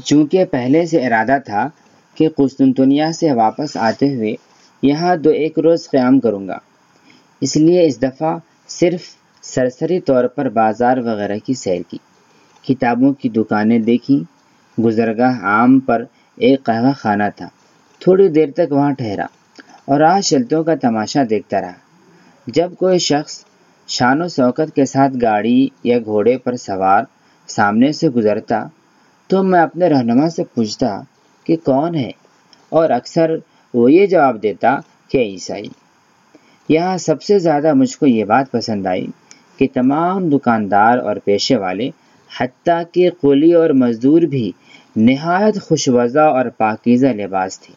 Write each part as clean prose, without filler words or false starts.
چونکہ پہلے سے ارادہ تھا کہ قسطنطنیہ سے واپس آتے ہوئے یہاں 2-1 روز قیام کروں گا، اس لیے اس دفعہ صرف سرسری طور پر بازار وغیرہ کی سیر کی، کتابوں کی دکانیں دیکھیں۔ گزرگاہ عام پر ایک قہوہ خانہ تھا، تھوڑی دیر تک وہاں ٹھہرا اور راہ چلتوں کا تماشا دیکھتا رہا۔ جب کوئی شخص شان و شوکت کے ساتھ گاڑی یا گھوڑے پر سوار سامنے سے گزرتا تو میں اپنے رہنما سے پوچھتا کہ کون ہے، اور اکثر وہ یہ جواب دیتا کہ عیسائی۔ یہاں سب سے زیادہ مجھ کو یہ بات پسند آئی کہ تمام دکاندار اور پیشے والے، حتیٰ کہ قولی اور مزدور بھی، نہایت خوشوضع اور پاکیزہ لباس تھے۔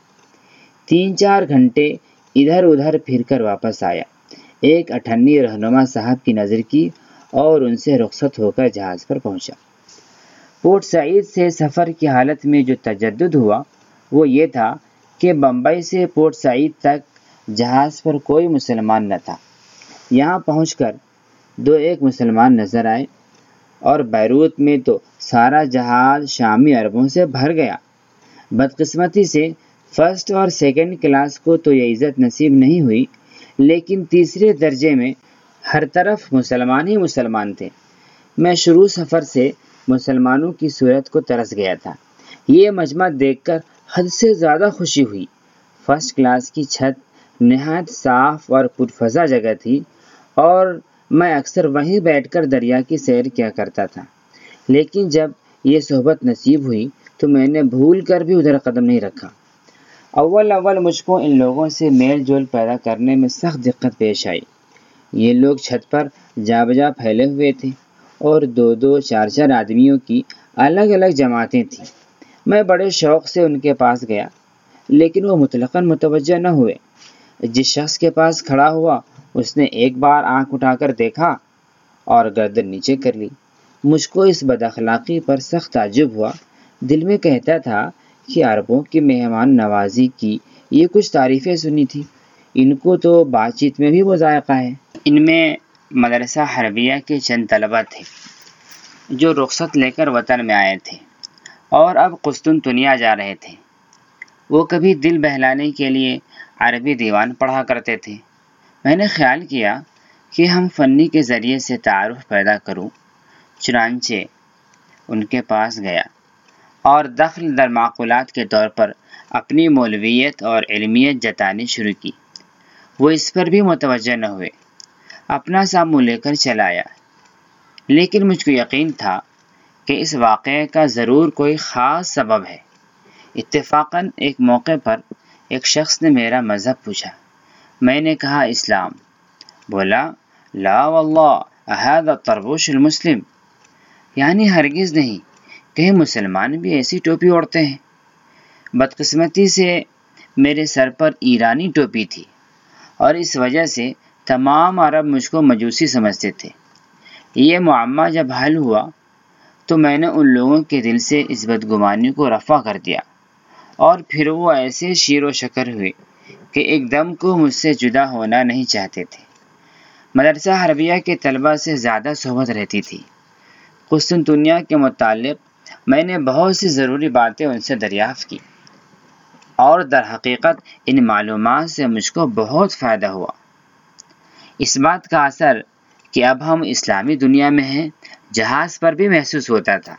3-4 گھنٹے ادھر ادھر پھر کر واپس آیا، ایک اٹھنی رہنما صاحب کی نظر کی اور ان سے رخصت ہو کر جہاز پر پہنچا۔ پورٹ سعید سے سفر کی حالت میں جو تجدد ہوا وہ یہ تھا کہ بمبئی سے پورٹ سعید تک جہاز پر کوئی مسلمان نہ تھا۔ یہاں پہنچ کر 2-1 مسلمان نظر آئے، اور بیروت میں تو سارا جہاز شامی عربوں سے بھر گیا۔ بدقسمتی سے فرسٹ اور سیکنڈ کلاس کو تو یہ عزت نصیب نہیں ہوئی، لیکن تیسرے درجے میں ہر طرف مسلمان ہی مسلمان تھے۔ میں شروع سفر سے مسلمانوں کی صورت کو ترس گیا تھا۔ یہ مجمع دیکھ کر حد سے زیادہ خوشی ہوئی۔ فرسٹ کلاس کی چھت نہایت صاف اور پرفضا جگہ تھی، اور میں اکثر وہیں بیٹھ کر دریا کی سیر کیا کرتا تھا، لیکن جب یہ صحبت نصیب ہوئی تو میں نے بھول کر بھی ادھر قدم نہیں رکھا۔ اول مجھ کو ان لوگوں سے میل جول پیدا کرنے میں سخت دقت پیش آئی۔ یہ لوگ چھت پر جا بجا پھیلے ہوئے تھے، اور 2-2 4-4 آدمیوں کی الگ الگ جماعتیں تھیں۔ میں بڑے شوق سے ان کے پاس گیا، لیکن وہ مطلقاً متوجہ نہ ہوئے۔ جس شخص کے پاس کھڑا ہوا اس نے ایک بار آنکھ اٹھا کر دیکھا اور گردن نیچے کر لی۔ مجھ کو اس بد اخلاقی پر سخت تعجب ہوا۔ دل میں کہتا تھا کہ عربوں کی مہمان نوازی کی یہ کچھ تعریفیں سنی تھی، ان کو تو بات چیت میں بھی وہ ذائقہ ہے۔ ان میں مدرسہ حربیہ کے چند طلبہ تھے جو رخصت لے کر وطن میں آئے تھے اور اب قسطنطنیہ جا رہے تھے۔ وہ کبھی دل بہلانے کے لیے عربی دیوان پڑھا کرتے تھے۔ میں نے خیال کیا کہ ہم فنی کے ذریعے سے تعارف پیدا کروں، چنانچہ ان کے پاس گیا اور دخل در معقولات کے طور پر اپنی مولویت اور علمیت جتانی شروع کی۔ وہ اس پر بھی متوجہ نہ ہوئے، اپنا سا منہ لے کر چلا آیا، لیکن مجھ کو یقین تھا کہ اس واقعے کا ضرور کوئی خاص سبب ہے۔ اتفاقاً ایک موقع پر ایک شخص نے میرا مذہب پوچھا۔ میں نے کہا اسلام۔ بولا لا واللہ هذا طربوش المسلم، یعنی ہرگز نہیں، کہیں مسلمان بھی ایسی ٹوپی اوڑھتے ہیں؟ بدقسمتی سے میرے سر پر ایرانی ٹوپی تھی، اور اس وجہ سے تمام عرب مجھ کو مجوسی سمجھتے تھے۔ یہ معمہ جب حل ہوا تو میں نے ان لوگوں کے دل سے اس بدگمانی کو رفع کر دیا، اور پھر وہ ایسے شیر و شکر ہوئے کہ ایک دم کو مجھ سے جدا ہونا نہیں چاہتے تھے۔ مدرسہ حربیہ کے طلبہ سے زیادہ صحبت رہتی تھی۔ قسطنطنیہ کے متعلق میں نے بہت سی ضروری باتیں ان سے دریافت کی، اور در حقیقت ان معلومات سے مجھ کو بہت فائدہ ہوا۔ اس بات کا اثر کہ اب ہم اسلامی دنیا میں ہیں جہاز پر بھی محسوس ہوتا تھا۔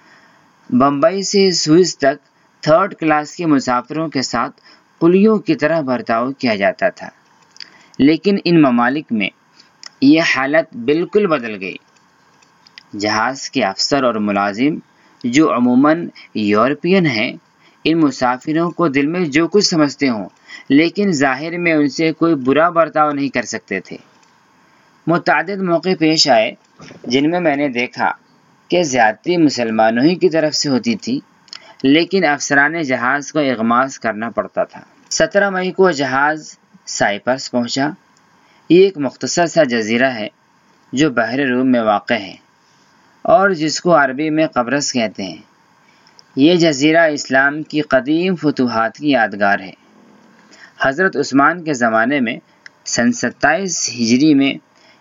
بمبئی سے سوئس تک 3rd کلاس کے مسافروں کے ساتھ قلیوں کی طرح برتاؤ کیا جاتا تھا، لیکن ان ممالک میں یہ حالت بالکل بدل گئی۔ جہاز کے افسر اور ملازم جو عموماً یورپین ہیں، ان مسافروں کو دل میں جو کچھ سمجھتے ہوں، لیکن ظاہر میں ان سے کوئی برا برتاؤ نہیں کر سکتے تھے۔ متعدد موقع پیش آئے جن میں نے دیکھا کہ زیادتی مسلمانوں ہی کی طرف سے ہوتی تھی، لیکن افسران جہاز کو اغماس کرنا پڑتا تھا۔ 17 مئی کو جہاز سائپرس پہنچا۔ یہ ایک مختصر سا جزیرہ ہے جو بحر روم میں واقع ہے، اور جس کو عربی میں قبرص کہتے ہیں۔ یہ جزیرہ اسلام کی قدیم فتوحات کی یادگار ہے۔ حضرت عثمان کے زمانے میں سن 27 ہجری میں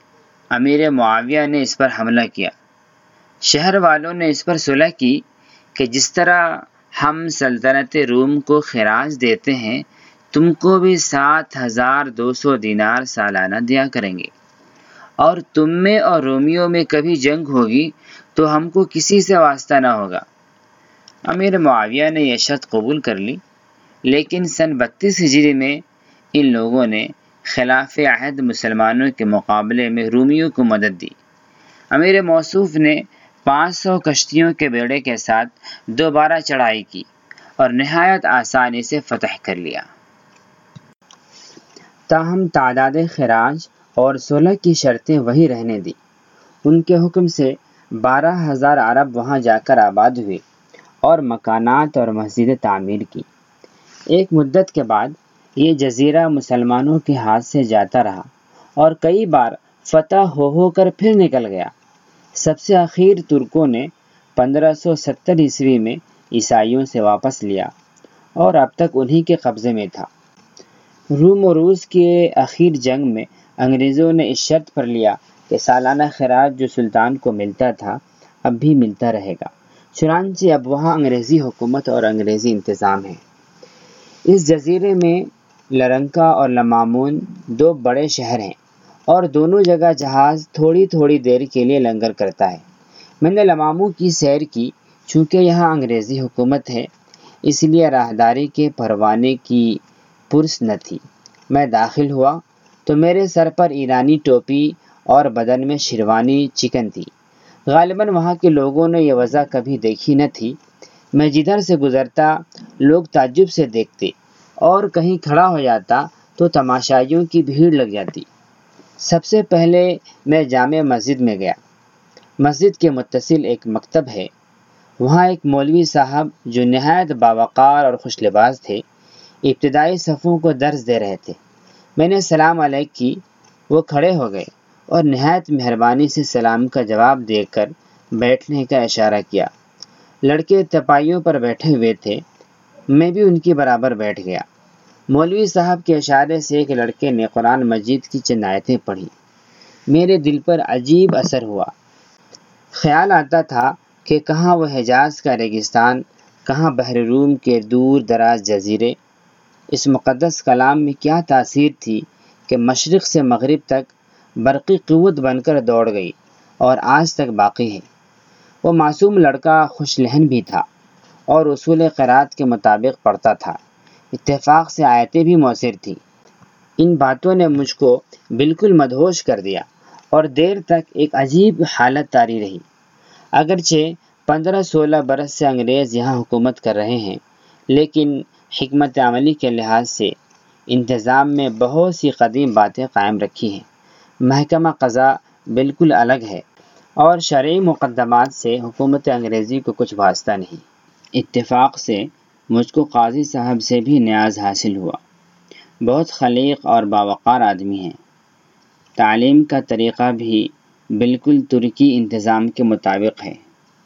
امیر معاویہ نے اس پر حملہ کیا۔ شہر والوں نے اس پر صلح کی کہ جس طرح ہم سلطنت روم کو خراج دیتے ہیں تم کو بھی 7,200 دینار سالانہ دیا کریں گے، اور تم میں اور رومیوں میں کبھی جنگ ہوگی تو ہم کو کسی سے واسطہ نہ ہوگا۔ امیر معاویہ نے یہ شرط قبول کر لی، لیکن سن 32 ہجری میں ان لوگوں نے خلاف عہد مسلمانوں کے مقابلے میں رومیوں کو مدد دی۔ امیر موصوف نے 500 کشتیوں کے بیڑے کے ساتھ دوبارہ چڑھائی کی اور نہایت آسانی سے فتح کر لیا۔ تاہم تعداد خراج اور 16 کی شرطیں وہی رہنے دی۔ ان کے حکم سے 12,000 عرب وہاں جا کر آباد ہوئے اور مکانات اور مسجدیں تعمیر کی۔ ایک مدت کے بعد یہ جزیرہ مسلمانوں کے ہاتھ سے جاتا رہا اور کئی بار فتح ہو کر پھر نکل گیا۔ سب سے اخیر ترکوں نے 1570 عیسوی میں عیسائیوں سے واپس لیا اور اب تک انہی کے قبضے میں تھا۔ روم و روس کے اخیر جنگ میں انگریزوں نے اس شرط پر لیا کہ سالانہ خراج جو سلطان کو ملتا تھا اب بھی ملتا رہے گا، چنانچہ اب وہاں انگریزی حکومت اور انگریزی انتظام ہے۔ اس جزیرے میں لرنکا اور لمامون 2 بڑے شہر ہیں اور دونوں جگہ جہاز تھوڑی تھوڑی دیر کے لیے لنگر کرتا ہے۔ میں نے لمامو کی سیر کی، چونکہ یہاں انگریزی حکومت ہے اس لیے راہداری کے پروانے کی پرس نہ تھی۔ میں داخل ہوا تو میرے سر پر ایرانی ٹوپی اور بدن میں شیروانی چکن تھی۔ غالباً وہاں کے لوگوں نے یہ وضع کبھی دیکھی نہ تھی۔ میں جدھر سے گزرتا لوگ تعجب سے دیکھتے اور کہیں کھڑا ہو جاتا تو تماشائیوں کی بھیڑ لگ جاتی۔ سب سے پہلے میں جامع مسجد میں گیا۔ مسجد کے متصل ایک مکتب ہے۔ وہاں ایک مولوی صاحب جو نہایت باوقار اور خوش لباس تھے ابتدائی صفوں کو درس دے رہے تھے۔ میں نے سلام علیک کی، وہ کھڑے ہو گئے اور نہایت مہربانی سے سلام کا جواب دے کر بیٹھنے کا اشارہ کیا۔ لڑکے تپائیوں پر بیٹھے ہوئے تھے، میں بھی ان کی برابر بیٹھ گیا۔ مولوی صاحب کے اشارے سے ایک لڑکے نے قرآن مجید کی چند آیتیں پڑھی۔ میرے دل پر عجیب اثر ہوا۔ خیال آتا تھا کہ کہاں وہ حجاز کا ریگستان، کہاں بحر روم کے دور دراز جزیرے۔ اس مقدس کلام میں کیا تاثیر تھی کہ مشرق سے مغرب تک برقی قوت بن کر دوڑ گئی اور آج تک باقی ہے۔ وہ معصوم لڑکا خوش لہن بھی تھا اور اصول قرات کے مطابق پڑھتا تھا۔ اتفاق سے آیتیں بھی مؤثر تھیں۔ ان باتوں نے مجھ کو بالکل مدہوش کر دیا اور دیر تک ایک عجیب حالت طاری رہی۔ اگرچہ 15-16 برس سے انگریز یہاں حکومت کر رہے ہیں، لیکن حکمت عملی کے لحاظ سے انتظام میں بہت سی قدیم باتیں قائم رکھی ہیں۔ محکمہ قضا بالکل الگ ہے اور شرعی مقدمات سے حکومت انگریزی کو کچھ واسطہ نہیں۔ اتفاق سے مجھ کو قاضی صاحب سے بھی نیاز حاصل ہوا۔ بہت خلیق اور باوقار آدمی ہیں۔ تعلیم کا طریقہ بھی بالکل ترکی انتظام کے مطابق ہے۔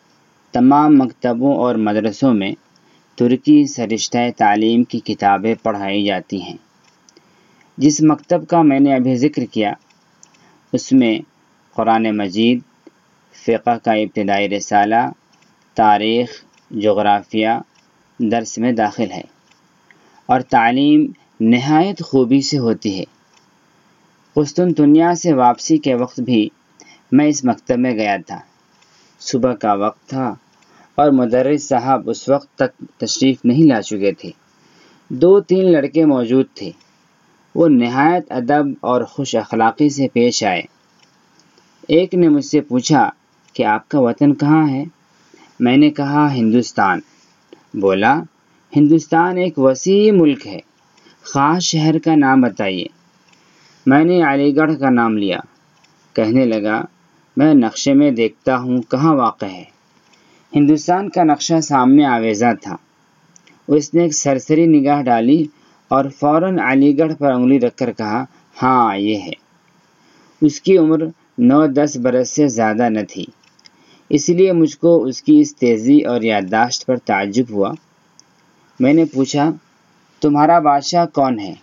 تمام مکتبوں اور مدرسوں میں ترکی سرشتہ تعلیم کی کتابیں پڑھائی جاتی ہیں۔ جس مکتب کا میں نے ابھی ذکر کیا اس میں قرآن مجید، فقہ کا ابتدائی رسالہ، تاریخ، جغرافیہ درس میں داخل ہے اور تعلیم نہایت خوبی سے ہوتی ہے۔ قسطنطنیہ سے واپسی کے وقت بھی میں اس مکتب میں گیا تھا۔ صبح کا وقت تھا اور مدرس صاحب اس وقت تک تشریف نہیں لا چکے تھے۔ 2-3 لڑکے موجود تھے۔ وہ نہایت ادب اور خوش اخلاقی سے پیش آئے۔ ایک نے مجھ سے پوچھا کہ آپ کا وطن کہاں ہے؟ میں نے کہا ہندوستان۔ بولا ہندوستان ایک وسیع ملک ہے، خاص شہر کا نام بتائیے۔ میں نے علی گڑھ کا نام لیا۔ کہنے لگا میں نقشے میں دیکھتا ہوں کہاں واقع ہے۔ ہندوستان کا نقشہ سامنے آویزاں تھا۔ اس نے ایک سرسری نگاہ ڈالی اور فوراً علی گڑھ پر انگلی رکھ کر کہا ہاں یہ ہے۔ اس کی عمر 9-10 برس سے زیادہ نہ تھی، اس لیے مجھ کو اس کی اس تیزی اور یادداشت پر تعجب ہوا۔ میں نے پوچھا تمہارا بادشاہ کون ہے؟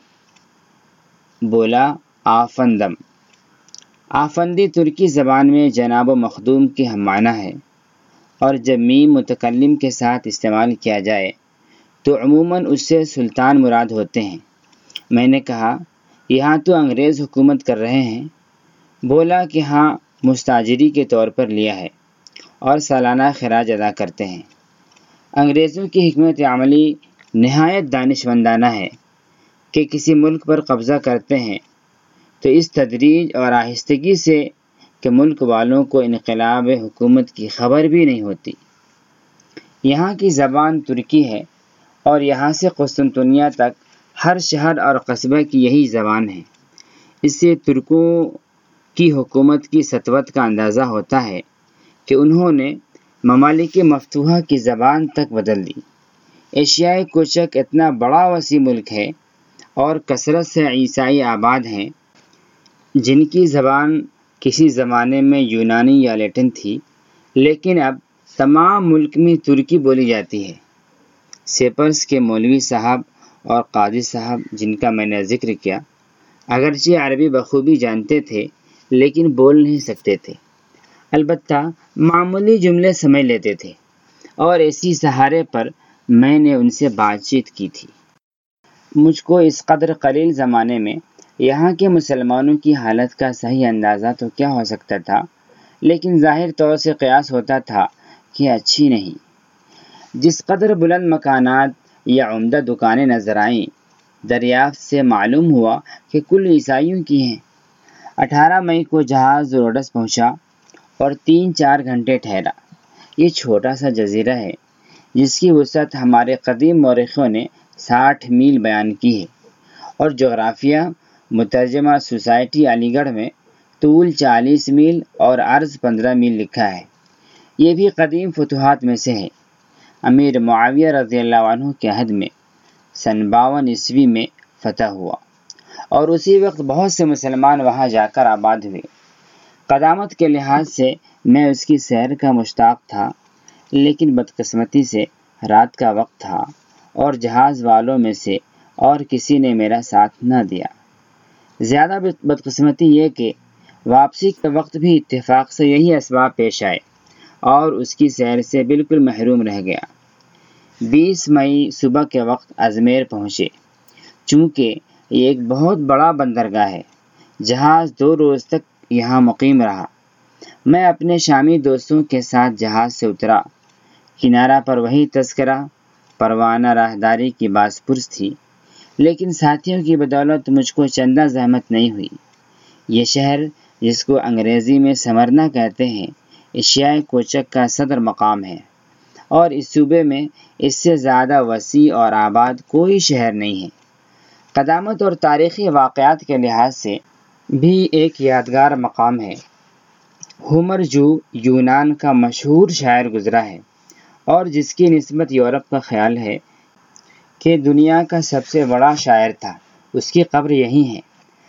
بولا آفندم۔ آفندی ترکی زبان میں جناب و مخدوم کے ہم معنی ہے اور جب میم متکلم کے ساتھ استعمال کیا جائے تو عموماً اس سے سلطان مراد ہوتے ہیں۔ میں نے کہا، یہاں تو انگریز حکومت کر رہے ہیں؟ بولا کہ ہاں، مستاجری کے طور پر لیا ہے اور سالانہ خراج ادا کرتے ہیں۔ انگریزوں کی حکمت عملی نہایت دانشمندانہ ہے کہ کسی ملک پر قبضہ کرتے ہیں تو اس تدریج اور آہستگی سے کہ ملک والوں کو انقلاب حکومت کی خبر بھی نہیں ہوتی۔ یہاں کی زبان ترکی ہے اور یہاں سے قسطنطنیہ تک ہر شہر اور قصبہ کی یہی زبان ہے۔ اس سے ترکوں کی حکومت کی سطوت کا اندازہ ہوتا ہے کہ انہوں نے ممالک مفتوحہ کی زبان تک بدل دی۔ ایشیائے کوچک اتنا بڑا وسیع ملک ہے اور کثرت سے عیسائی آباد ہیں جن کی زبان کسی زمانے میں یونانی یا لیٹن تھی، لیکن اب تمام ملک میں ترکی بولی جاتی ہے۔ سیپرس کے مولوی صاحب اور قاضی صاحب جن کا میں نے ذکر کیا، اگرچہ عربی بخوبی جانتے تھے لیکن بول نہیں سکتے تھے، البتہ معمولی جملے سمجھ لیتے تھے، اور اسی سہارے پر میں نے ان سے بات چیت کی تھی۔ مجھ کو اس قدر قلیل زمانے میں یہاں کے مسلمانوں کی حالت کا صحیح اندازہ تو کیا ہو سکتا تھا، لیکن ظاہر طور سے قیاس ہوتا تھا کہ اچھی نہیں۔ جس قدر بلند مکانات یا عمدہ دکانیں نظر آئیں، دریافت سے معلوم ہوا کہ کل عیسائیوں کی ہیں۔ 18 مئی کو جہاز روڈس پہنچا اور 3-4 گھنٹے ٹھہرا۔ یہ چھوٹا سا جزیرہ ہے جس کی وسعت ہمارے قدیم مورخوں نے 60 میل بیان کی ہے، اور جغرافیہ مترجمہ سوسائٹی علی گڑھ میں طول 40 میل اور عرض 15 میل لکھا ہے۔ یہ بھی قدیم فتوحات میں سے ہے۔ امیر معاویہ رضی اللہ عنہ کے عہد میں سن 52 عیسوی میں فتح ہوا، اور اسی وقت بہت سے مسلمان وہاں جا کر آباد ہوئے۔ قدامت کے لحاظ سے میں اس کی سیر کا مشتاق تھا، لیکن بدقسمتی سے رات کا وقت تھا اور جہاز والوں میں سے اور کسی نے میرا ساتھ نہ دیا۔ زیادہ بدقسمتی یہ کہ واپسی کے وقت بھی اتفاق سے یہی اسباب پیش آئے اور اس کی سیر سے بالکل محروم رہ گیا۔ 20 مئی صبح کے وقت ازمیر پہنچے۔ چونکہ یہ ایک بہت بڑا بندرگاہ ہے، جہاز 2 روز تک یہاں مقیم رہا۔ میں اپنے شامی دوستوں کے ساتھ جہاز سے اترا۔ کنارہ پر وہی تذکرہ پروانہ راہداری کی باس پرس تھی، لیکن ساتھیوں کی بدولت مجھ کو چندہ زحمت نہیں ہوئی۔ یہ شہر، جس کو انگریزی میں سمرنا کہتے ہیں، ایشیائے کوچک کا صدر مقام ہے، اور اس صوبے میں اس سے زیادہ وسیع اور آباد کوئی شہر نہیں ہے۔ قدامت اور تاریخی واقعات کے لحاظ سے بھی ایک یادگار مقام ہے۔ ہومر جو یونان کا مشہور شاعر گزرا ہے اور جس کی نسبت یورپ کا خیال ہے کہ دنیا کا سب سے بڑا شاعر تھا، اس کی قبر یہیں ہے۔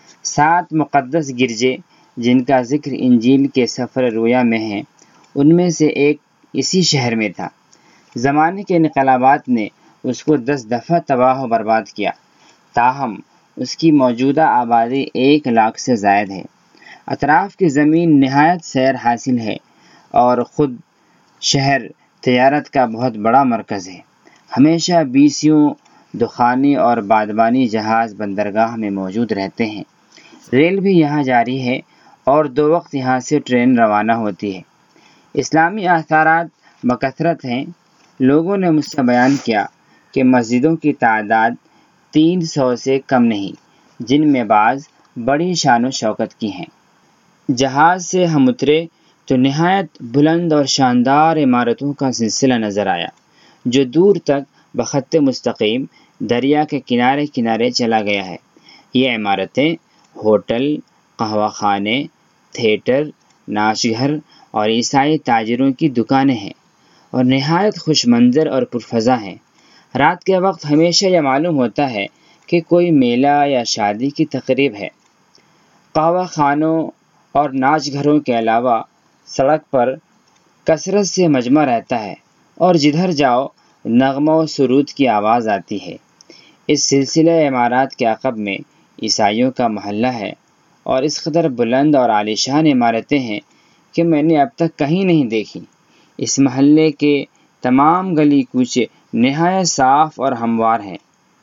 7 مقدس گرجے جن کا ذکر انجیل کے سفر رویا میں ہے، ان میں سے ایک اسی شہر میں تھا۔ زمانے کے انقلابات نے اس کو 10 دفعہ تباہ و برباد کیا، تاہم اس کی موجودہ آبادی 1 لاکھ سے زائد ہے۔ اطراف کی زمین نہایت سیر حاصل ہے اور خود شہر تجارت کا بہت بڑا مرکز ہے۔ ہمیشہ بیسیوں دخانی اور بادبانی جہاز بندرگاہ میں موجود رہتے ہیں۔ ریل بھی یہاں جاری ہے اور 2 وقت یہاں سے ٹرین روانہ ہوتی ہے۔ اسلامی آثارات بکثرت ہیں۔ لوگوں نے مجھ سے بیان کیا کہ مسجدوں کی تعداد 300 سے کم نہیں، جن میں بعض بڑی شان و شوکت کی ہیں۔ جہاز سے ہم اترے تو نہایت بلند اور شاندار عمارتوں کا سلسلہ نظر آیا، جو دور تک بخط مستقیم دریا کے کنارے کنارے چلا گیا ہے۔ یہ عمارتیں ہوٹل، قہوہ خانے، تھیٹر، ناچ گھر اور عیسائی تاجروں کی دکانیں ہیں، اور نہایت خوش منظر اور پرفضا ہیں۔ رات کے وقت ہمیشہ یہ معلوم ہوتا ہے کہ کوئی میلہ یا شادی کی تقریب ہے۔ قہوہ خانوں اور ناچ گھروں کے علاوہ سڑک پر کثرت سے مجمع رہتا ہے، اور جدھر جاؤ نغمہ و سرود کی آواز آتی ہے۔ اس سلسلہ عمارات کے عقب میں عیسائیوں کا محلہ ہے، اور اس قدر بلند اور عالیشان عمارتیں ہیں کہ میں نے اب تک کہیں نہیں دیکھی۔ اس محلے کے تمام گلی کوچے نہایت صاف اور ہموار ہیں۔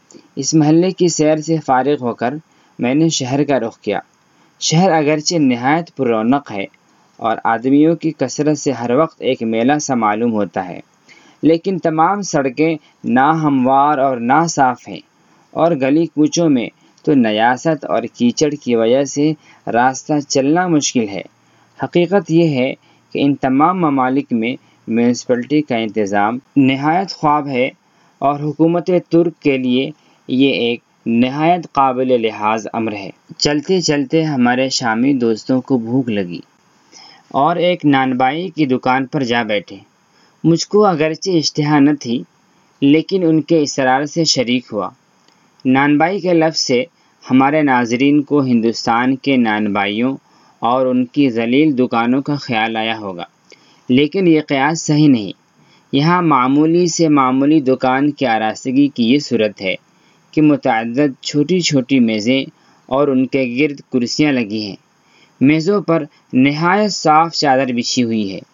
اس محلے کی سیر سے فارغ ہو کر میں نے شہر کا رخ کیا۔ شہر اگرچہ نہایت پر رونق ہے اور آدمیوں کی کثرت سے ہر وقت ایک میلہ سا معلوم ہوتا ہے، لیکن تمام سڑکیں نا ہموار اور نا صاف ہیں، اور گلی کوچوں میں تو نیاست اور کیچڑ کی وجہ سے راستہ چلنا مشکل ہے۔ حقیقت یہ ہے کہ ان تمام ممالک میں میونسپلٹی کا انتظام نہایت خواب ہے، اور حکومت ترک کے لیے یہ ایک نہایت قابل لحاظ امر ہے۔ چلتے چلتے ہمارے شامی دوستوں کو بھوک لگی اور ایک نان بائی کی دکان پر جا بیٹھے۔ مجھ کو اگرچہ اشتہا نہ تھی، لیکن ان کے اصرار سے شریک ہوا۔ نان بائی کے لفظ سے ہمارے ناظرین کو ہندوستان کے نان بائیوں اور ان کی ذلیل دکانوں کا خیال آیا ہوگا، لیکن یہ قیاس صحیح نہیں۔ یہاں معمولی سے معمولی دکان کی آراستگی کی یہ صورت ہے کہ متعدد چھوٹی چھوٹی میزیں اور ان کے گرد کرسیاں لگی ہیں۔ میزوں پر نہایت صاف چادر بچھی ہوئی ہے۔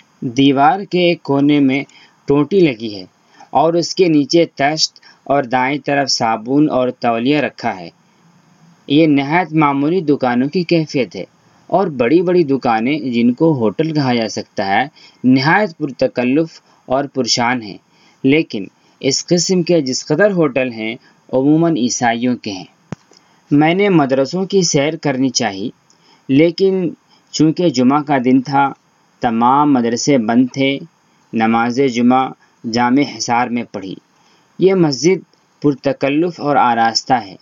دیوار کے ایک کونے میں ٹوٹی لگی ہے اور اس کے نیچے تشت اور دائیں طرف صابن اور تولیہ رکھا ہے۔ یہ نہایت معمولی دکانوں کی کیفیت ہے، اور بڑی بڑی دکانیں جن کو ہوٹل کہا جا سکتا ہے نہایت پرتکلف اور پرشان ہیں، لیکن اس قسم کے جس قدر ہوٹل ہیں عموماً عیسائیوں کے ہیں۔ میں نے مدرسوں کی سیر کرنی چاہی، لیکن چونکہ جمعہ کا دن تھا، تمام مدرسے بند تھے۔ نماز جمعہ جامع حصار میں پڑھی۔ یہ مسجد پرتکلف اور آراستہ ہے۔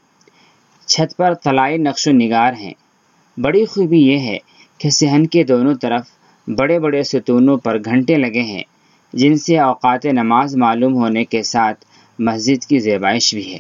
چھت پر طلائی نقش و نگار ہیں۔ بڑی خوبی یہ ہے کہ صحن کے دونوں طرف بڑے بڑے ستونوں پر گھنٹے لگے ہیں، جن سے اوقات نماز معلوم ہونے کے ساتھ مسجد کی زیبائش بھی ہے۔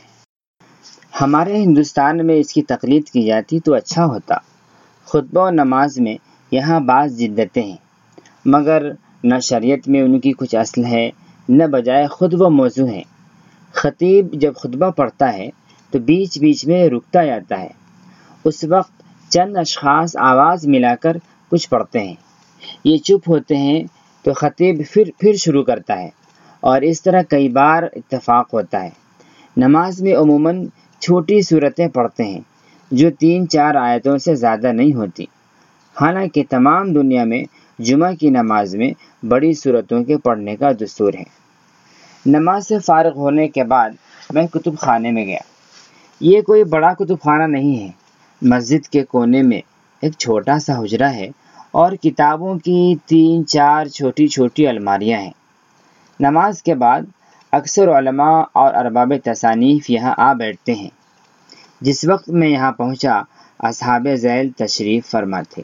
ہمارے ہندوستان میں اس کی تقلید کی جاتی تو اچھا ہوتا۔ خطبہ و نماز میں یہاں بعض جدتیں ہیں، مگر نہ شریعت میں ان کی کچھ اصل ہے، نہ بجائے خود وہ موضوع ہیں۔ خطیب جب خطبہ پڑھتا ہے تو بیچ بیچ میں رکتا جاتا ہے۔ اس وقت چند اشخاص آواز ملا کر کچھ پڑھتے ہیں، یہ چپ ہوتے ہیں تو خطیب پھر شروع کرتا ہے، اور اس طرح کئی بار اتفاق ہوتا ہے۔ نماز میں عموماً چھوٹی سورتیں پڑھتے ہیں جو 3-4 آیتوں سے زیادہ نہیں ہوتی، حالانکہ تمام دنیا میں جمعہ کی نماز میں بڑی سورتوں کے پڑھنے کا دستور ہے۔ نماز سے فارغ ہونے کے بعد میں کتب خانے میں گیا۔ یہ کوئی بڑا کتب خانہ نہیں ہے۔ مسجد کے کونے میں ایک چھوٹا سا حجرہ ہے اور کتابوں کی 3-4 چھوٹی چھوٹی الماریاں ہیں۔ نماز کے بعد اکثر علماء اور ارباب تصانیف یہاں آ بیٹھتے ہیں۔ جس وقت میں یہاں پہنچا اصحاب ذیل تشریف فرما تھے۔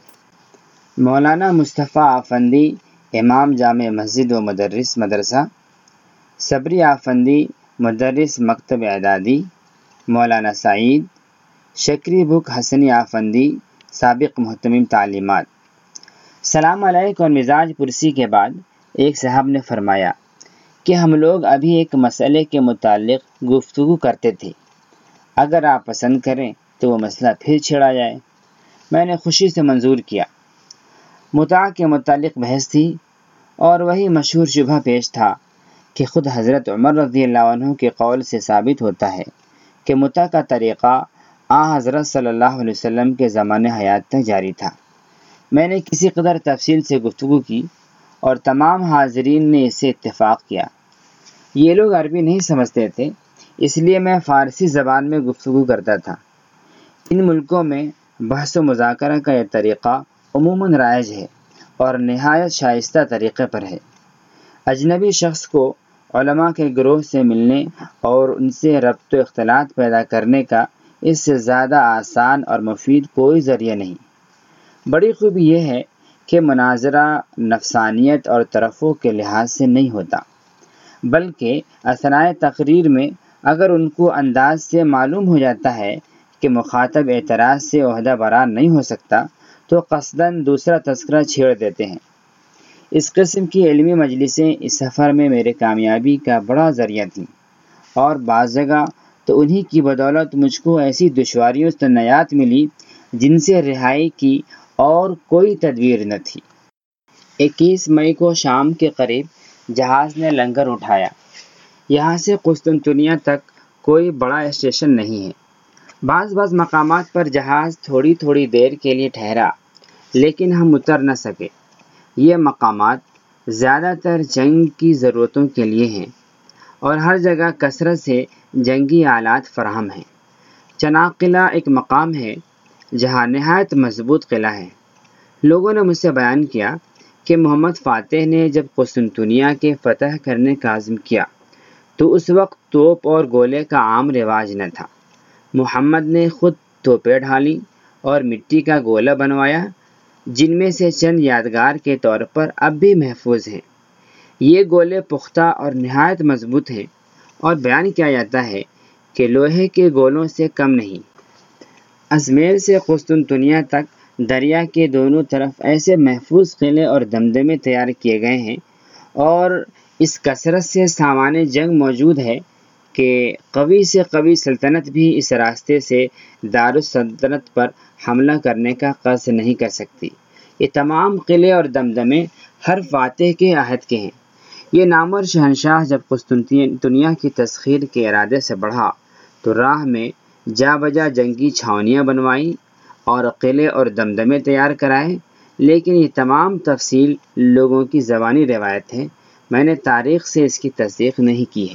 مولانا مصطفیٰ آفندی امام جامع مسجد و مدرس مدرسہ، صبری آفندی مدرس مکتب اعدادی، مولانا سعید، شکری بک حسنی آفندی سابق محتمم تعلیمات۔ سلام علیکم اور مزاج پرسی کے بعد ایک صاحب نے فرمایا کہ ہم لوگ ابھی ایک مسئلے کے متعلق گفتگو کرتے تھے، اگر آپ پسند کریں تو وہ مسئلہ پھر چھیڑا جائے۔ میں نے خوشی سے منظور کیا۔ متع کے متعلق بحث تھی، اور وہی مشہور شبہ پیش تھا کہ خود حضرت عمر رضی اللہ عنہ کے قول سے ثابت ہوتا ہے کہ متع کا طریقہ حضرت صلی اللہ علیہ وسلم کے زمانے حیات تک جاری تھا۔ میں نے کسی قدر تفصیل سے گفتگو کی اور تمام حاضرین نے اس سے اتفاق کیا۔ یہ لوگ عربی نہیں سمجھتے تھے، اس لیے میں فارسی زبان میں گفتگو کرتا تھا۔ ان ملکوں میں بحث و مذاکرہ کا یہ طریقہ عموماً رائج ہے اور نہایت شائستہ طریقے پر ہے۔ اجنبی شخص کو علماء کے گروہ سے ملنے اور ان سے ربط و اختلاط پیدا کرنے کا اس سے زیادہ آسان اور مفید کوئی ذریعہ نہیں۔ بڑی خوبی یہ ہے کہ مناظرہ نفسانیت اور ترفع کے لحاظ سے نہیں ہوتا، بلکہ اثناء تقریر میں اگر ان کو انداز سے معلوم ہو جاتا ہے کہ مخاطب اعتراض سے عہدہ برا نہیں ہو سکتا تو قصداً دوسرا تذکرہ چھیڑ دیتے ہیں۔ اس قسم کی علمی مجلسیں اس سفر میں میرے کامیابی کا بڑا ذریعہ تھیں، اور بعض جگہ تو انہی کی بدولت مجھ کو ایسی دشواریوں سے نجات ملی جن سے رہائی کی اور کوئی تدبیر نہ تھی۔ 21 مئی کو شام کے قریب جہاز نے لنگر اٹھایا۔ یہاں سے قسطنطنیہ تک کوئی بڑا اسٹیشن نہیں ہے۔ بعض مقامات پر جہاز تھوڑی دیر کے لیے ٹھہرا، لیکن ہم اتر نہ سکے۔ یہ مقامات زیادہ تر جنگ کی ضرورتوں کے لیے ہیں اور ہر جگہ کثرت سے جنگی آلات فراہم ہیں۔ چناق قلعہ ایک مقام ہے جہاں نہایت مضبوط قلعہ ہے۔ لوگوں نے مجھ سے بیان کیا کہ محمد فاتح نے جب قسطنطنیہ کے فتح کرنے کا عزم کیا تو اس وقت توپ اور گولے کا عام رواج نہ تھا۔ محمد نے خود توپیں ڈھالیں اور مٹی کا گولہ بنوایا، جن میں سے چند یادگار کے طور پر اب بھی محفوظ ہیں۔ یہ گولے پختہ اور نہایت مضبوط ہیں اور بیان کیا جاتا ہے کہ لوہے کے گولوں سے کم نہیں۔ ازمیر سے قسطنطنیہ تک دریا کے دونوں طرف ایسے محفوظ قلعے اور دمدمے تیار کیے گئے ہیں اور اس کثرت سے سامان جنگ موجود ہے کہ قوی سے قوی سلطنت بھی اس راستے سے دارالسلطنت پر حملہ کرنے کا قصد نہیں کر سکتی۔ یہ تمام قلعے اور دمدمے ہر فاتح کے عہد کے ہیں۔ یہ نامور شہنشاہ جب قسطنطنیہ کی تسخیر کے ارادے سے بڑھا تو راہ میں جا بجا جنگی چھاونیاں بنوائیں اور قلعے اور دمدمے تیار کرائے، لیکن یہ تمام تفصیل لوگوں کی زبانی روایت ہے، میں نے تاریخ سے اس کی تصدیق نہیں کی ہے۔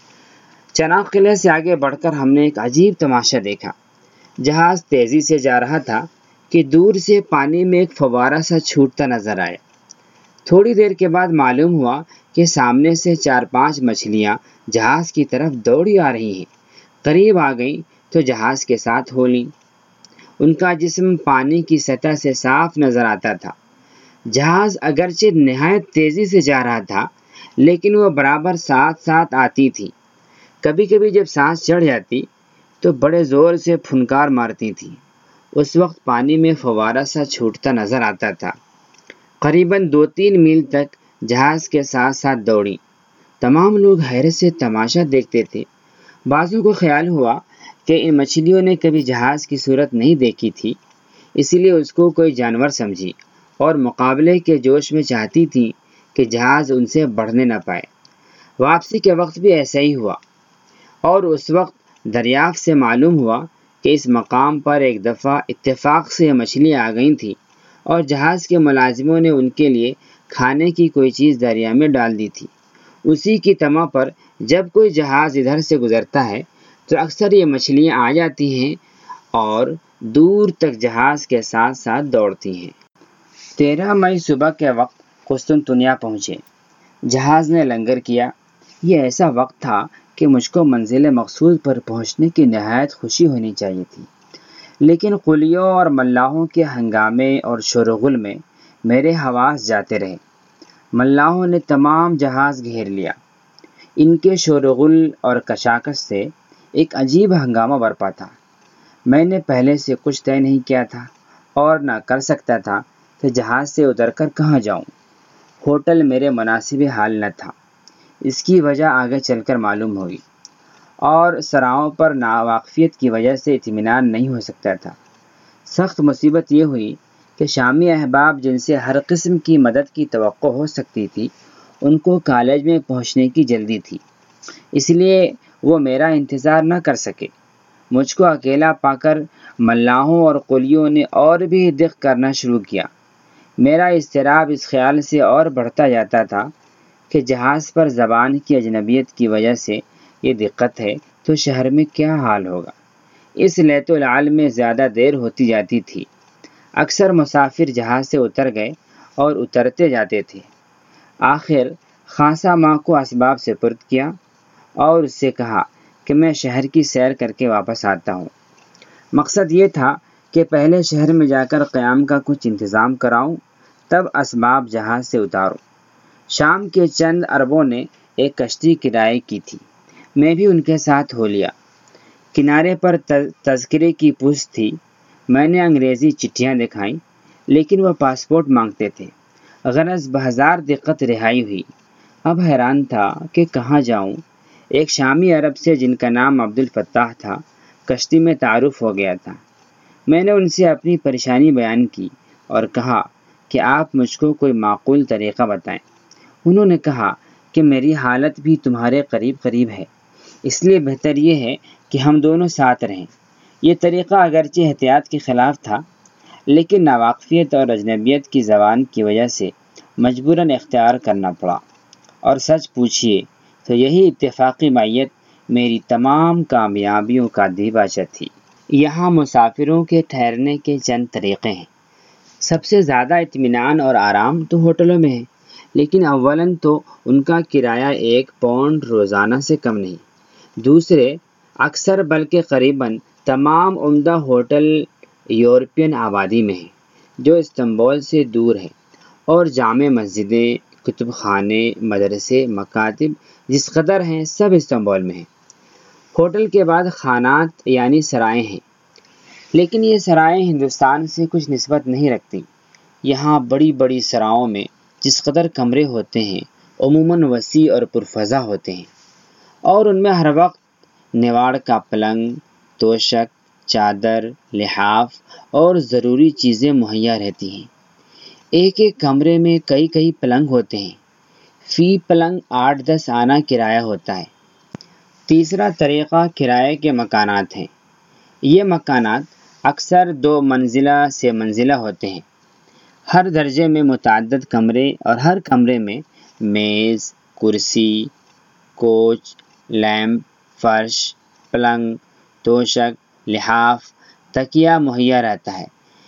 چناق قلعے سے آگے بڑھ کر ہم نے ایک عجیب تماشا دیکھا۔ جہاز تیزی سے جا رہا تھا کہ دور سے پانی میں ایک فوارہ سا چھوٹتا نظر آیا۔ تھوڑی دیر کے بعد معلوم ہوا کہ سامنے سے 4-5 مچھلیاں جہاز کی طرف دوڑی آ رہی ہیں۔ قریب آ گئیں تو جہاز کے ساتھ ہو لیں۔ ان کا جسم پانی کی سطح سے صاف نظر آتا تھا۔ جہاز اگرچہ نہایت تیزی سے جا رہا تھا، لیکن وہ برابر ساتھ آتی تھی۔ کبھی کبھی جب سانس چڑھ جاتی تو بڑے زور سے پھنکار مارتی تھی۔ اس وقت پانی میں فوارہ سا چھوٹتا نظر آتا تھا۔ قریباً 2-3 میل تک جہاز کے ساتھ دوڑی۔ تمام لوگ حیرت سے تماشا دیکھتے تھے۔ بعضوں کو خیال ہوا کہ ان مچھلیوں نے کبھی جہاز کی صورت نہیں دیکھی تھی، اس لیے اس کو کوئی جانور سمجھی اور مقابلے کے جوش میں چاہتی تھی کہ جہاز ان سے بڑھنے نہ پائے۔ واپسی کے وقت بھی ایسا ہی ہوا، اور اس وقت دریافت سے معلوم ہوا کہ اس مقام پر ایک دفعہ اتفاق سے مچھلیاں آ گئی تھیں اور جہاز کے ملازموں نے ان کے لیے کھانے کی کوئی چیز دریا میں ڈال دی تھی۔ اسی کی طمع پر جب کوئی جہاز ادھر سے گزرتا ہے تو اکثر یہ مچھلیاں آ جاتی ہیں اور دور تک جہاز کے ساتھ دوڑتی ہیں۔ 13 مئی صبح کے وقت قسطنطنیہ پہنچے۔ جہاز نے لنگر کیا۔ یہ ایسا وقت تھا کہ مجھ کو منزل مقصود پر پہنچنے کی نہایت خوشی ہونی چاہیے تھی، لیکن قلیوں اور ملاحوں کے ہنگامے اور شور و غل میں میرے حواس جاتے رہے۔ ملاحوں نے تمام جہاز گھیر لیا۔ ان کے شور و غل اور کشاکش سے ایک عجیب ہنگامہ برپا تھا۔ میں نے پہلے سے کچھ طے نہیں کیا تھا اور نہ کر سکتا تھا کہ جہاز سے اتر کر کہاں جاؤں۔ ہوٹل میرے مناسب حال نہ تھا، اس کی وجہ آگے چل کر معلوم ہوگی، اور سراہوں پر ناواقفیت کی وجہ سے اطمینان نہیں ہو سکتا تھا۔ سخت مصیبت یہ ہوئی کہ شامی احباب جن سے ہر قسم کی مدد کی توقع ہو سکتی تھی، ان کو کالج میں پہنچنے کی جلدی تھی، اس لیے وہ میرا انتظار نہ کر سکے۔ مجھ کو اکیلا پا کر ملاحوں اور قلیوں نے اور بھی دق کرنا شروع کیا۔ میرا اضطراب اس خیال سے اور بڑھتا جاتا تھا کہ جہاز پر زبان کی اجنبیت کی وجہ سے یہ دقت ہے تو شہر میں کیا حال ہوگا۔ اس لیت و لعل میں زیادہ دیر ہوتی جاتی تھی۔ اکثر مسافر جہاز سے اتر گئے اور اترتے جاتے تھے۔ آخر خاصا ماں کو اسباب سپرد کیا اور اس سے کہا کہ میں شہر کی سیر کر کے واپس آتا ہوں۔ مقصد یہ تھا کہ پہلے شہر میں جا کر قیام کا کچھ انتظام کراؤں، تب اسباب جہاز سے اتاروں۔ شام کے چند عربوں نے ایک کشتی کرائے کی تھی، میں بھی ان کے ساتھ ہو لیا۔ کنارے پر تذکرے کی پوچھ تھی۔ میں نے انگریزی چٹھیاں دکھائیں، لیکن وہ پاسپورٹ مانگتے تھے۔ غرض بہزار دقت رہائی ہوئی۔ اب حیران تھا کہ کہاں جاؤں۔ ایک شامی عرب سے جن کا نام عبدالفتاح تھا کشتی میں تعارف ہو گیا تھا۔ میں نے ان سے اپنی پریشانی بیان کی اور کہا کہ آپ مجھ کو کوئی معقول طریقہ بتائیں۔ انہوں نے کہا کہ میری حالت بھی تمہارے قریب قریب ہے، اس لیے بہتر یہ ہے کہ ہم دونوں ساتھ رہیں۔ یہ طریقہ اگرچہ احتیاط کے خلاف تھا، لیکن ناواقفیت اور اجنبیت کی زبان کی وجہ سے مجبوراً اختیار کرنا پڑا۔ اور سچ پوچھیے تو یہی اتفاقی معیت میری تمام کامیابیوں کا دیباچہ تھی۔ یہاں مسافروں کے ٹھہرنے کے چند طریقے ہیں۔ سب سے زیادہ اطمینان اور آرام تو ہوٹلوں میں ہے، لیکن اولاً تو ان کا کرایہ 1 پاؤنڈ روزانہ سے کم نہیں۔ دوسرے، اکثر بلکہ قریباً تمام عمدہ ہوٹل یورپین آبادی میں ہیں، جو استنبول سے دور ہیں، اور جامع مسجدیں، کتب خانے، مدرسے، مکاتب جس قدر ہیں سب استنبول میں ہیں۔ ہوٹل کے بعد خانات یعنی سرائیں ہیں، لیکن یہ سرائیں ہندوستان سے کچھ نسبت نہیں رکھتی۔ یہاں بڑی بڑی سراؤں میں جس قدر کمرے ہوتے ہیں عموماً وسیع اور پرفضا ہوتے ہیں، اور ان میں ہر وقت نواڑ کا پلنگ، توشک، چادر، لحاف اور ضروری چیزیں مہیا رہتی ہیں۔ ایک ایک کمرے میں کئی کئی پلنگ ہوتے ہیں، فی پلنگ 8-10 آنا کرایہ ہوتا ہے۔ تیسرا طریقہ کرائے کے مکانات ہیں۔ یہ مکانات اکثر 2 منزلہ سے منزلہ ہوتے ہیں۔ ہر درجے میں متعدد کمرے اور ہر کمرے میں میز، کرسی، کوچ، لیمپ، فرش، پلنگ، توشک، لحاف، تکیہ مہیا رہتا ہے۔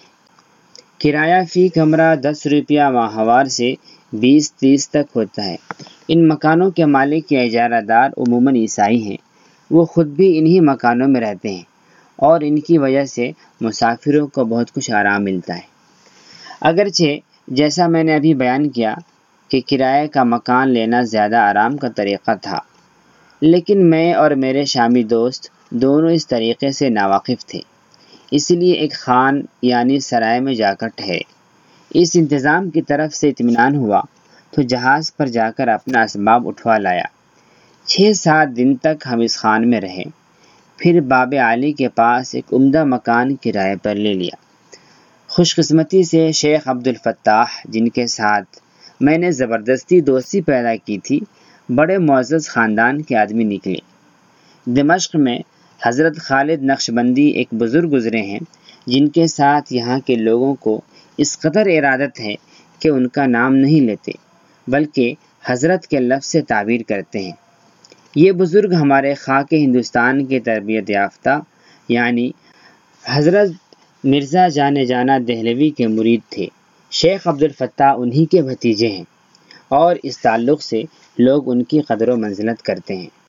کرایہ فی کمرہ 10 روپیہ ماہوار سے 20-30 تک ہوتا ہے۔ ان مکانوں کے مالک یا اجارہ دار عموماً عیسائی ہیں۔ وہ خود بھی انہی مکانوں میں رہتے ہیں، اور ان کی وجہ سے مسافروں کو بہت کچھ آرام ملتا ہے۔ اگرچہ جیسا میں نے ابھی بیان کیا کہ کرایہ کا مکان لینا زیادہ آرام کا طریقہ تھا، لیکن میں اور میرے شامی دوست دونوں اس طریقے سے ناواقف تھے، اس لیے ایک خان یعنی سرائے میں جا کر ٹھہرے۔ اس انتظام کی طرف سے اطمینان ہوا تو جہاز پر جا کر اپنا اسباب اٹھوا لایا۔ 6-7 دن تک ہم اس خان میں رہے، پھر باب علی کے پاس ایک عمدہ مکان کرائے پر لے لیا۔ خوش قسمتی سے شیخ عبد الفتاح، جن کے ساتھ میں نے زبردستی دوستی پیدا کی تھی، بڑے معزز خاندان کے آدمی نکلے۔ دمشق میں حضرت خالد نقشبندی ایک بزرگ گزرے ہیں، جن کے ساتھ یہاں کے لوگوں کو اس قدر ارادت ہے کہ ان کا نام نہیں لیتے، بلکہ حضرت کے لفظ سے تعبیر کرتے ہیں۔ یہ بزرگ ہمارے خاک ہندوستان کے تربیت یافتہ یعنی حضرت مرزا جان جانا دہلوی کے مرید تھے۔ شیخ عبد الفتاح انہی کے بھتیجے ہیں، اور اس تعلق سے لوگ ان کی قدر و منزلت کرتے ہیں۔